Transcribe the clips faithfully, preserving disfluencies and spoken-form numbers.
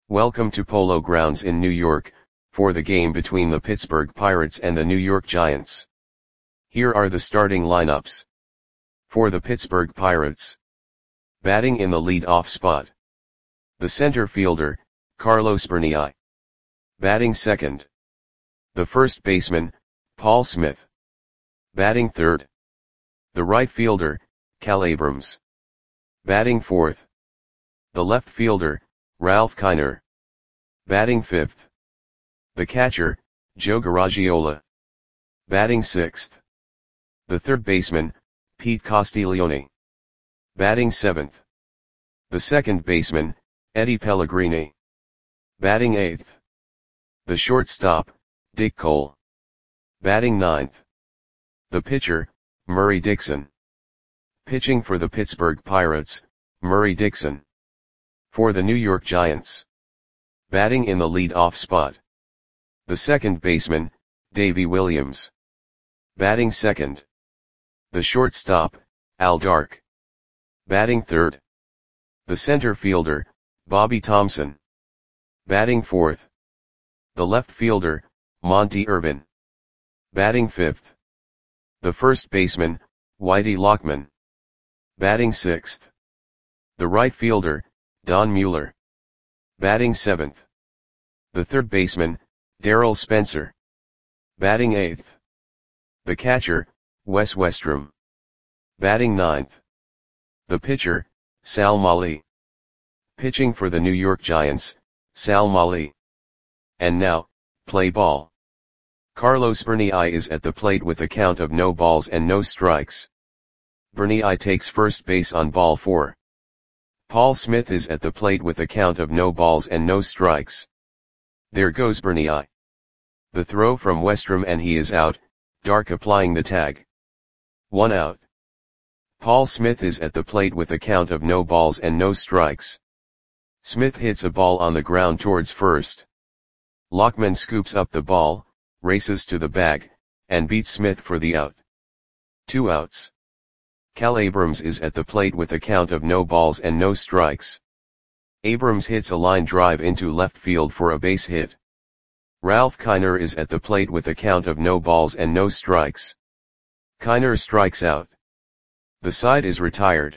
Welcome to Polo Grounds in New York, for the game between the Pittsburgh Pirates and the New York Giants. Here are the starting lineups. For the Pittsburgh Pirates. Batting in the lead-off spot. The center fielder, Carlos Bernal. Batting second. The first baseman, Paul Smith. Batting third. The right fielder, Cal Abrams. Batting fourth. The left fielder, Ralph Kiner. Batting fifth. The catcher, Joe Garagiola. Batting sixth. The third baseman, Pete Castiglione. Batting seventh. The second baseman, Eddie Pellegrini. Batting eighth. The shortstop, Dick Cole. Batting ninth. The pitcher, Murray Dixon. Pitching for the Pittsburgh Pirates, Murray Dixon. For the New York Giants. Batting in the lead-off spot. The second baseman, Davey Williams. Batting second. The shortstop, Al Dark. Batting third. The center fielder, Bobby Thomson. Batting fourth. The left fielder, Monte Irvin. Batting fifth. The first baseman, Whitey Lockman. Batting sixth. The right fielder, Don Mueller. Batting seventh. The third baseman, Darryl Spencer. Batting eighth. The catcher, Wes Westrum. Batting ninth. The pitcher, Sal Mali. Pitching for the New York Giants, Sal Mali. And now, play ball. Carlos Bernal is at the plate with a count of no balls and no strikes. Bernal takes first base on ball four. Paul Smith is at the plate with a count of no balls and no strikes. There goes Bernal. The throw from Westrum and he is out, Dark applying the tag. One out. Paul Smith is at the plate with a count of no balls and no strikes. Smith hits a ball on the ground towards first. Lockman scoops up the ball, races to the bag, and beats Smith for the out. Two outs. Cal Abrams is at the plate with a count of no balls and no strikes. Abrams hits a line drive into left field for a base hit. Ralph Kiner is at the plate with a count of no balls and no strikes. Kiner strikes out. The side is retired.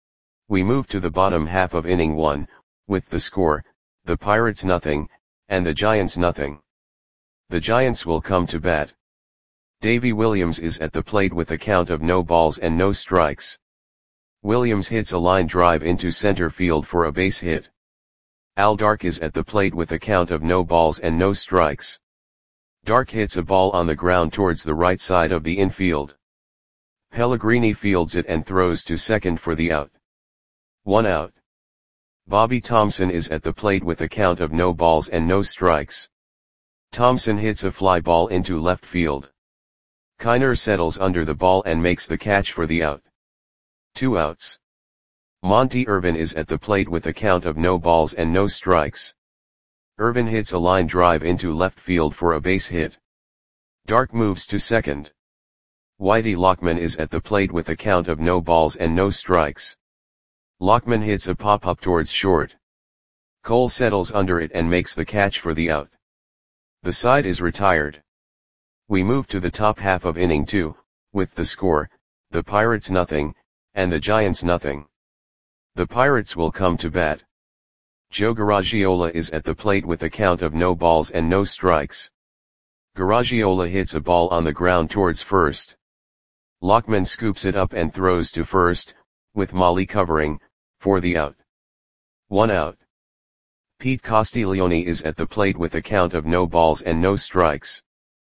We move to the bottom half of inning one, with the score, the Pirates nothing, and the Giants nothing. The Giants will come to bat. Davey Williams is at the plate with a count of no balls and no strikes. Williams hits a line drive into center field for a base hit. Al Dark is at the plate with a count of no balls and no strikes. Dark hits a ball on the ground towards the right side of the infield. Pellegrini fields it and throws to second for the out. One out. Bobby Thomson is at the plate with a count of no balls and no strikes. Thomson hits a fly ball into left field. Kiner settles under the ball and makes the catch for the out. Two outs. Monte Irvin is at the plate with a count of no balls and no strikes. Irvin hits a line drive into left field for a base hit. Dark moves to second. Whitey Lockman is at the plate with a count of no balls and no strikes. Lockman hits a pop-up towards short. Cole settles under it and makes the catch for the out. The side is retired. We move to the top half of inning two, with the score, the Pirates nothing, and the Giants nothing. The Pirates will come to bat. Joe Garagiola is at the plate with a count of no balls and no strikes. Garagiola hits a ball on the ground towards first. Lockman scoops it up and throws to first, with Mali covering, for the out. One out. Pete Castiglione is at the plate with a count of no balls and no strikes.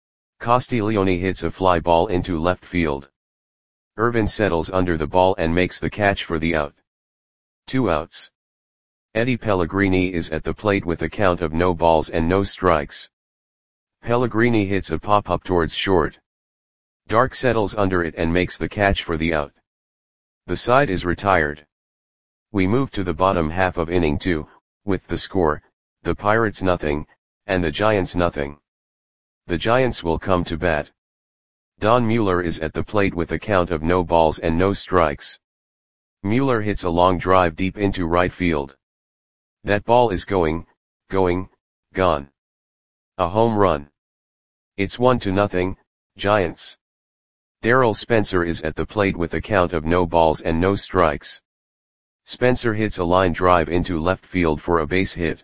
Castiglione hits a fly ball into left field. Irvin settles under the ball and makes the catch for the out. Two outs. Eddie Pellegrini is at the plate with a count of no balls and no strikes. Pellegrini hits a pop-up towards short. Dark settles under it and makes the catch for the out. The side is retired. We move to the bottom half of inning two, with the score, the Pirates nothing, and the Giants nothing. The Giants will come to bat. Don Mueller is at the plate with a count of no balls and no strikes. Mueller hits a long drive deep into right field. That ball is going, going, gone. A home run. It's one to nothing, Giants. Darrell Spencer is at the plate with a count of no balls and no strikes. Spencer hits a line drive into left field for a base hit.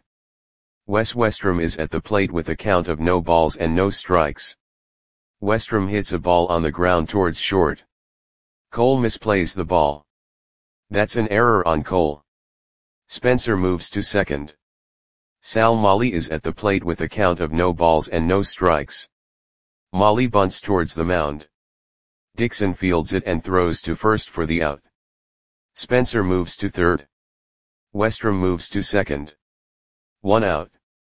Wes Westrum is at the plate with a count of no balls and no strikes. Westrum hits a ball on the ground towards short. Cole misplays the ball. That's an error on Cole. Spencer moves to second. Sal Molly is at the plate with a count of no balls and no strikes. Molly bunts towards the mound. Dixon fields it and throws to first for the out. Spencer moves to third. Westrum moves to second. One out.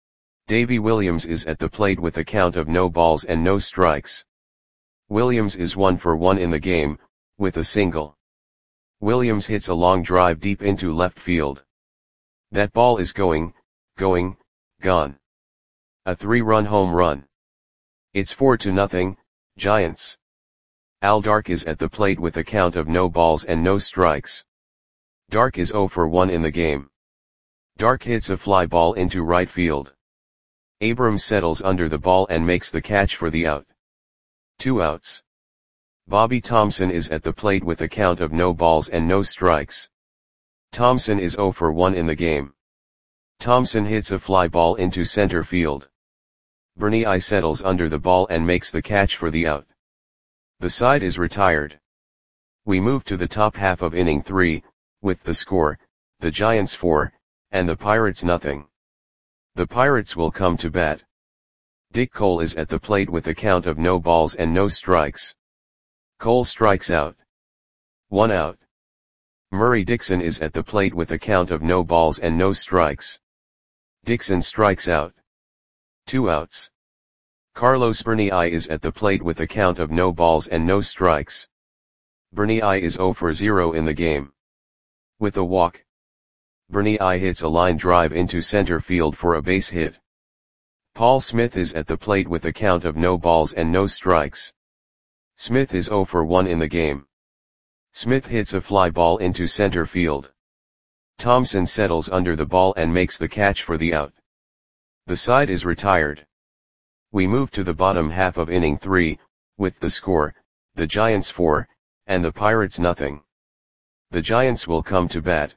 Davy Williams is at the plate with a count of no balls and no strikes. Williams is one for one in the game, with a single. Williams hits a long drive deep into left field. That ball is going, going, gone. A three-run home run. It's four to nothing, Giants. Al Dark is at the plate with a count of no balls and no strikes. Dark is zero for one in the game. Dark hits a fly ball into right field. Abrams settles under the ball and makes the catch for the out. Two outs. Bobby Thompson is at the plate with a count of no balls and no strikes. Thompson is zero for one in the game. Thompson hits a fly ball into center field. Bernie I settles under the ball and makes the catch for the out. The side is retired. We move to the top half of inning three, with the score, the Giants four, and the Pirates nothing. The Pirates will come to bat. Dick Cole is at the plate with a count of no balls and no strikes. Cole strikes out. One out. Murray Dixon is at the plate with a count of no balls and no strikes. Dixon strikes out. Two outs. Carlos Bernie I is at the plate with a count of no balls and no strikes. Bernie I is zero for zero in the game. With a walk. Bernie I hits a line drive into center field for a base hit. Paul Smith is at the plate with a count of no balls and no strikes. Smith is zero for one in the game. Smith hits a fly ball into center field. Thompson settles under the ball and makes the catch for the out. The side is retired. We move to the bottom half of inning three, with the score, the Giants four, and the Pirates nothing. The Giants will come to bat.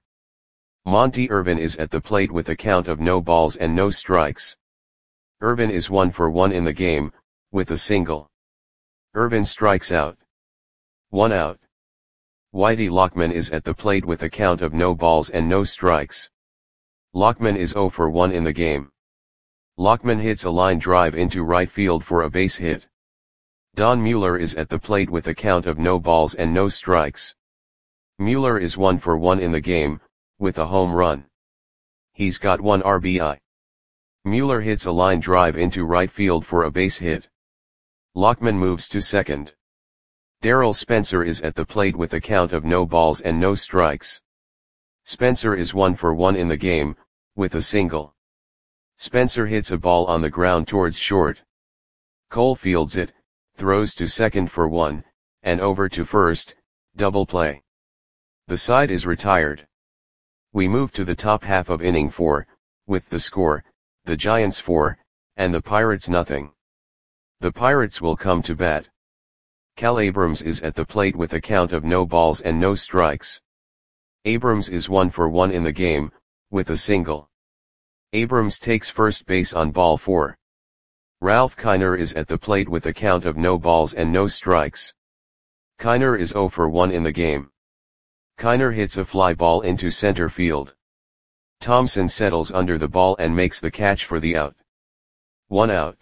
Monty Irvin is at the plate with a count of no balls and no strikes. Irvin is one for one in the game, with a single. Irvin strikes out. One out. Whitey Lockman is at the plate with a count of no balls and no strikes. Lockman is zero for one in the game. Lockman hits a line drive into right field for a base hit. Don Mueller is at the plate with a count of no balls and no strikes. Mueller is one for one in the game, with a home run. He's got one R B I. Mueller hits a line drive into right field for a base hit. Lockman moves to second. Darrell Spencer is at the plate with a count of no balls and no strikes. Spencer is one for one in the game, with a single. Spencer hits a ball on the ground towards short. Cole fields it, throws to second for one, and over to first, double play. The side is retired. We move to the top half of inning four, with the score, the Giants four, and the Pirates nothing. The Pirates will come to bat. Cal Abrams is at the plate with a count of no balls and no strikes. Abrams is one for one in the game, with a single. Abrams takes first base on ball four. Ralph Kiner is at the plate with a count of no balls and no strikes. Kiner is zero for one in the game. Kiner hits a fly ball into center field. Thompson settles under the ball and makes the catch for the out. One out.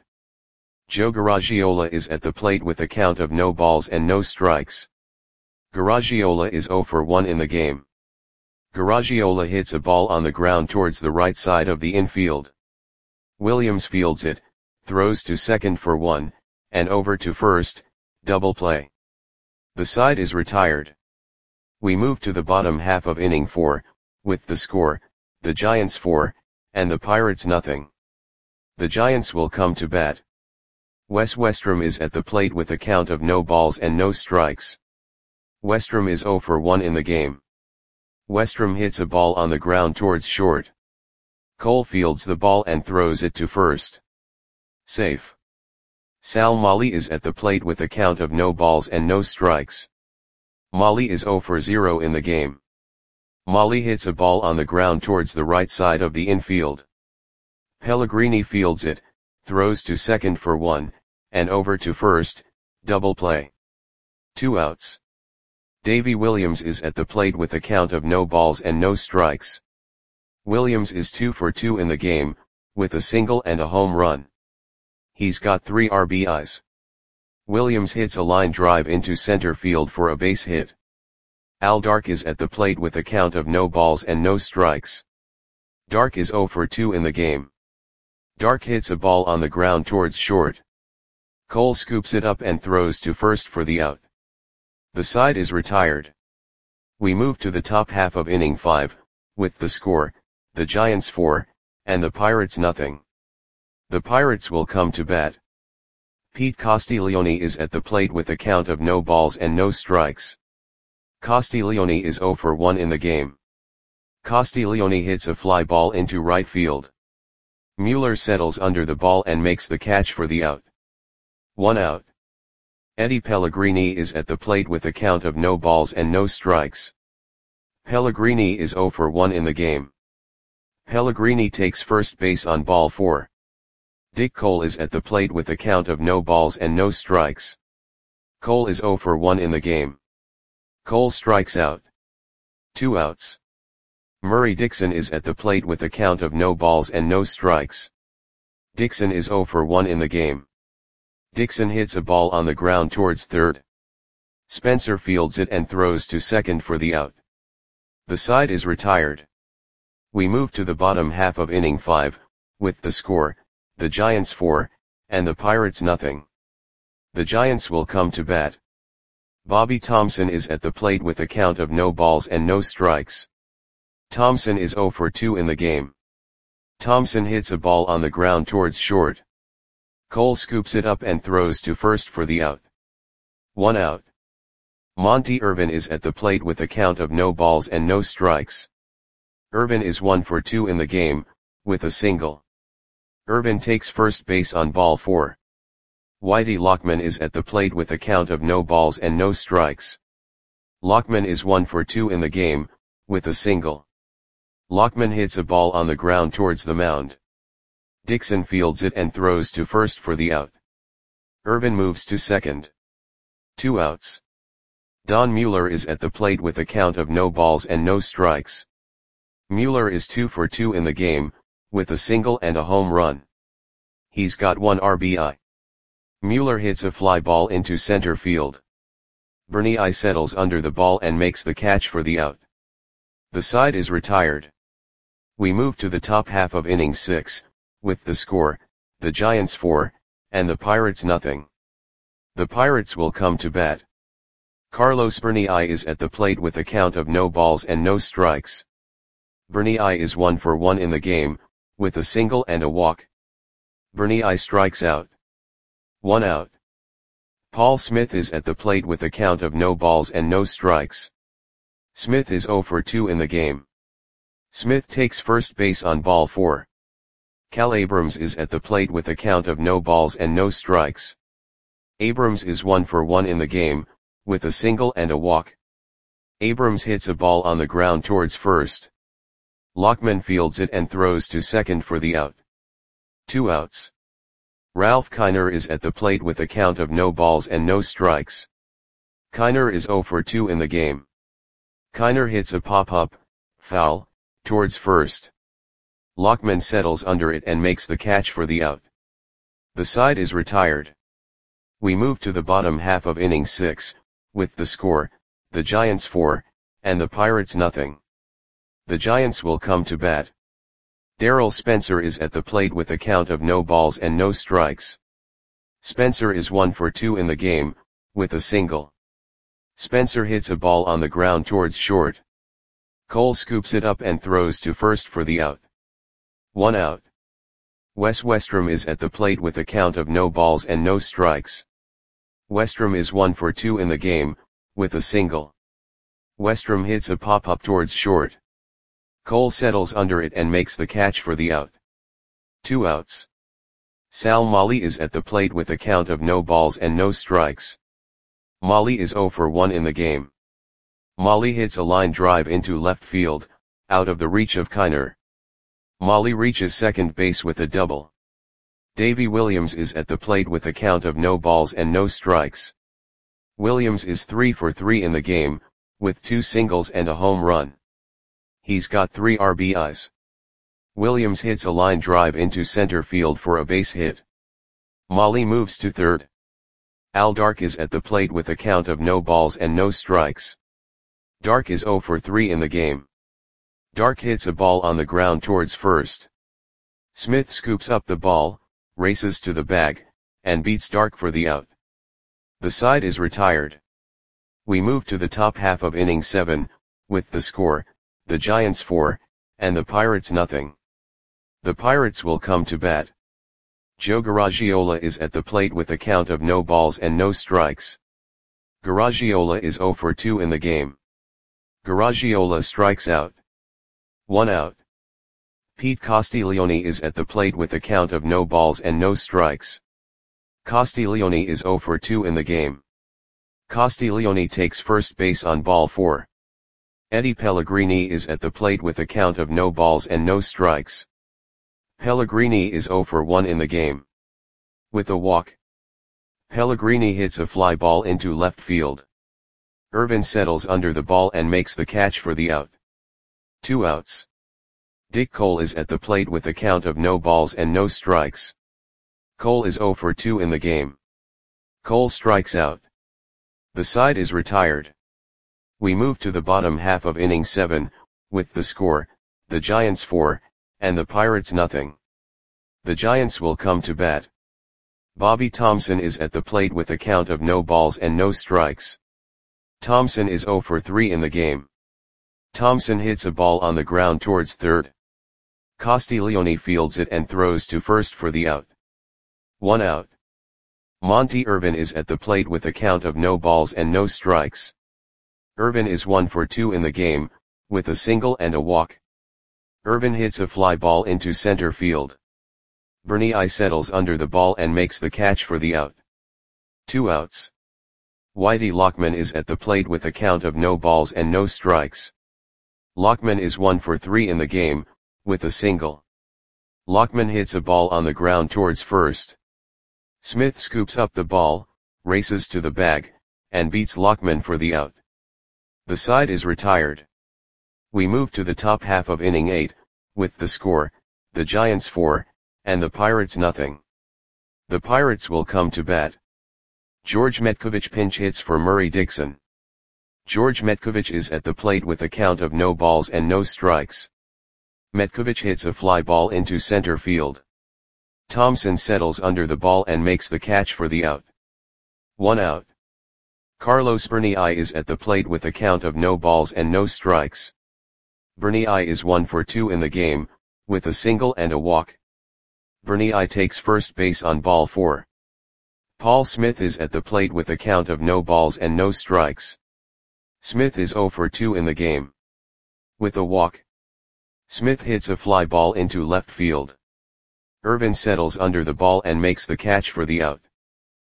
Joe Garagiola is at the plate with a count of no balls and no strikes. Garagiola is zero for one in the game. Garagiola hits a ball on the ground towards the right side of the infield. Williams fields it, throws to second for one, and over to first, double play. The side is retired. We move to the bottom half of inning four, with the score, the Giants four, and the Pirates nothing. The Giants will come to bat. Wes Westrum is at the plate with a count of no balls and no strikes. Westrum is zero for one in the game. Westrum hits a ball on the ground towards short. Cole fields the ball and throws it to first. Safe. Sal Mali is at the plate with a count of no balls and no strikes. Mali is zero for zero in the game. Mali hits a ball on the ground towards the right side of the infield. Pellegrini fields it, throws to second for one, and over to first, double play. Two outs. Davy Williams is at the plate with a count of no balls and no strikes. Williams is two for two in the game, with a single and a home run. He's got three R B Is. Williams hits a line drive into center field for a base hit. Al Dark is at the plate with a count of no balls and no strikes. Dark is zero for two in the game. Dark hits a ball on the ground towards short. Cole scoops it up and throws to first for the out. The side is retired. We move to the top half of inning five, with the score, the Giants four, and the Pirates nothing. The Pirates will come to bat. Pete Castiglione is at the plate with a count of no balls and no strikes. Castiglione is zero for one in the game. Castiglione hits a fly ball into right field. Mueller settles under the ball and makes the catch for the out. One out. Eddie Pellegrini is at the plate with a count of no balls and no strikes. Pellegrini is zero for one in the game. Pellegrini takes first base on ball four. Dick Cole is at the plate with a count of no balls and no strikes. Cole is zero for one in the game. Cole strikes out. Two outs. Murray Dixon is at the plate with a count of no balls and no strikes. Dixon is zero for one in the game. Dixon hits a ball on the ground towards third. Spencer fields it and throws to second for the out. The side is retired. We move to the bottom half of inning five, with the score, the Giants four, and the Pirates nothing. The Giants will come to bat. Bobby Thompson is at the plate with a count of no balls and no strikes. Thompson is zero for two in the game. Thompson hits a ball on the ground towards short. Cole scoops it up and throws to first for the out. One out. Monty Irvin is at the plate with a count of no balls and no strikes. Irvin is one for two in the game, with a single. Irvin takes first base on ball four. Whitey Lockman is at the plate with a count of no balls and no strikes. Lockman is one for two in the game, with a single. Lockman hits a ball on the ground towards the mound. Dixon fields it and throws to first for the out. Irvin moves to second. Two outs. Don Mueller is at the plate with a count of no balls and no strikes. Mueller is two for two in the game, with a single and a home run. He's got one R B I. Mueller hits a fly ball into center field. Bernie I settles under the ball and makes the catch for the out. The side is retired. We move to the top half of inning six, with the score, the Giants four, and the Pirates nothing. The Pirates will come to bat. Carlos Bernie I is at the plate with a count of no balls and no strikes. Bernie I is one for one in the game, with a single and a walk. Bernie I strikes out. One out. Paul Smith is at the plate with a count of no balls and no strikes. Smith is zero for two in the game. Smith takes first base on ball four. Cal Abrams is at the plate with a count of no balls and no strikes. Abrams is one for one in the game, with a single and a walk. Abrams hits a ball on the ground towards first. Lockman fields it and throws to second for the out. Two outs. Ralph Kiner is at the plate with a count of no balls and no strikes. Kiner is zero for two in the game. Kiner hits a pop-up, foul, towards first. Lockman settles under it and makes the catch for the out. The side is retired. We move to the bottom half of inning six, with the score, the Giants four, and the Pirates nothing. The Giants will come to bat. Darrell Spencer is at the plate with a count of no balls and no strikes. Spencer is one for two in the game, with a single. Spencer hits a ball on the ground towards short. Cole scoops it up and throws to first for the out. One out. Wes Westrom is at the plate with a count of no balls and no strikes. Westrom is one for two in the game, with a single. Westrom hits a pop-up towards short. Cole settles under it and makes the catch for the out. Two outs. Sal Molly is at the plate with a count of no balls and no strikes. Molly is oh for one in the game. Molly hits a line drive into left field, out of the reach of Kiner. Molly reaches second base with a double. Davy Williams is at the plate with a count of no balls and no strikes. Williams is three for three in the game, with two singles and a home run. He's got three R B Is. Williams hits a line drive into center field for a base hit. Molly moves to third. Al Dark is at the plate with a count of no balls and no strikes. Dark is oh for three in the game. Dark hits a ball on the ground towards first. Smith scoops up the ball, races to the bag, and beats Dark for the out. The side is retired. We move to the top half of inning seven, with the score, the Giants four, and the Pirates nothing. The Pirates will come to bat. Joe Garagiola is at the plate with a count of no balls and no strikes. Garagiola is oh for two in the game. Garagiola strikes out. One out. Pete Castiglione is at the plate with a count of no balls and no strikes. Castiglione is oh for two in the game. Castiglione takes first base on ball four. Eddie Pellegrini is at the plate with a count of no balls and no strikes. Pellegrini is oh for one in the game. With a walk, Pellegrini hits a fly ball into left field. Irvin settles under the ball and makes the catch for the out. Two outs. Dick Cole is at the plate with a count of no balls and no strikes. Cole is oh for two in the game. Cole strikes out. The side is retired. We move to the bottom half of inning seven, with the score, the Giants four, and the Pirates nothing. The Giants will come to bat. Bobby Thompson is at the plate with a count of no balls and no strikes. Thompson is oh for three in the game. Thompson hits a ball on the ground towards third. Castiglione fields it and throws to first for the out. One out. Monty Irvin is at the plate with a count of no balls and no strikes. Irvin is one for two in the game, with a single and a walk. Irvin hits a fly ball into center field. Bernie I settles under the ball and makes the catch for the out. Two outs. Whitey Lockman is at the plate with a count of no balls and no strikes. Lockman is one for three in the game, with a single. Lockman hits a ball on the ground towards first. Smith scoops up the ball, races to the bag, and beats Lockman for the out. The side is retired. We move to the top half of inning eight, with the score, the Giants four, and the Pirates nothing. The Pirates will come to bat. George Metkovich pinch hits for Murray Dixon. George Metkovich is at the plate with a count of no balls and no strikes. Metkovich hits a fly ball into center field. Thompson settles under the ball and makes the catch for the out. One out. Carlos Bernie I is at the plate with a count of no balls and no strikes. Bernie I is one for two in the game, with a single and a walk. Bernie I takes first base on ball four. Paul Smith is at the plate with a count of no balls and no strikes. Smith is oh for two in the game. With a walk, Smith hits a fly ball into left field. Irvin settles under the ball and makes the catch for the out.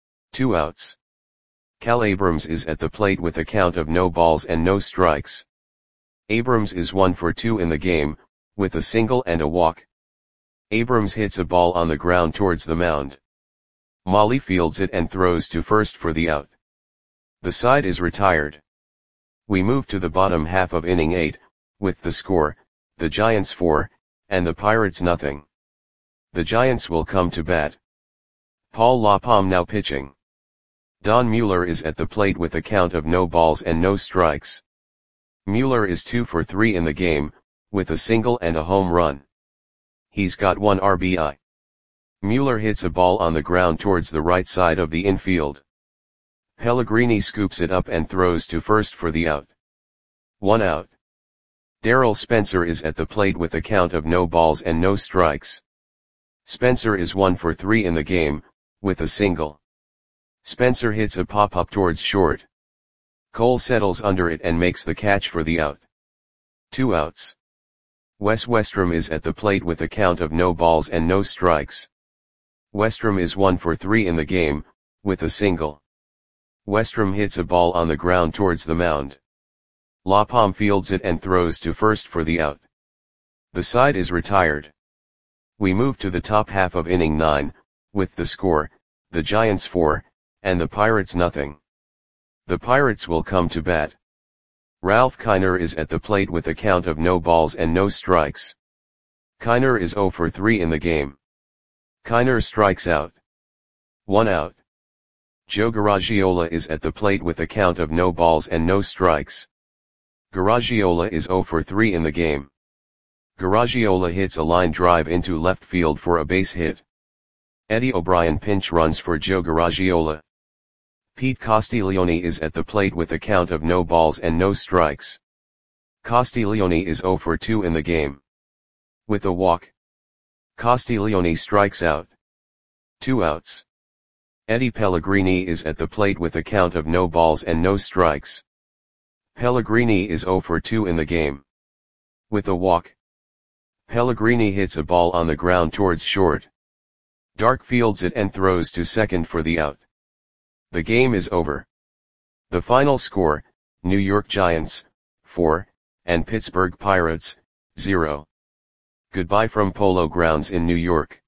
Two outs. Cal Abrams is at the plate with a count of no balls and no strikes. Abrams is one for two in the game, with a single and a walk. Abrams hits a ball on the ground towards the mound. Molly fields it and throws to first for the out. The side is retired. We move to the bottom half of inning eight, with the score, the Giants four, and the Pirates nothing. The Giants will come to bat. Paul LaPalme now pitching. Don Mueller is at the plate with a count of no balls and no strikes. Mueller is two for three in the game, with a single and a home run. He's got one R B I. Mueller hits a ball on the ground towards the right side of the infield. Pellegrini scoops it up and throws to first for the out. One out. Darrell Spencer is at the plate with a count of no balls and no strikes. Spencer is one for three in the game, with a single. Spencer hits a pop-up towards short. Cole settles under it and makes the catch for the out. Two outs. Wes Westrum is at the plate with a count of no balls and no strikes. Westrum is one for three in the game, with a single. Westrum hits a ball on the ground towards the mound. Lapalm fields it and throws to first for the out. The side is retired. We move to the top half of inning nine, with the score, the Giants four, and the Pirates nothing. The Pirates will come to bat. Ralph Kiner is at the plate with a count of no balls and no strikes. Kiner is zero for three in the game. Kiner strikes out. One out. Joe Garagiola is at the plate with a count of no balls and no strikes. Garagiola is zero for three in the game. Garagiola hits a line drive into left field for a base hit. Eddie O'Brien pinch runs for Joe Garagiola. Pete Castiglione is at the plate with a count of no balls and no strikes. Castiglione is zero for two in the game. With a walk, Castiglione strikes out. Two outs. Eddie Pellegrini is at the plate with a count of no balls and no strikes. Pellegrini is zero for two in the game. With a walk, Pellegrini hits a ball on the ground towards short. Dark fields it and throws to second for the out. The game is over. The final score, New York Giants, four, and Pittsburgh Pirates, zero. Goodbye from Polo Grounds in New York.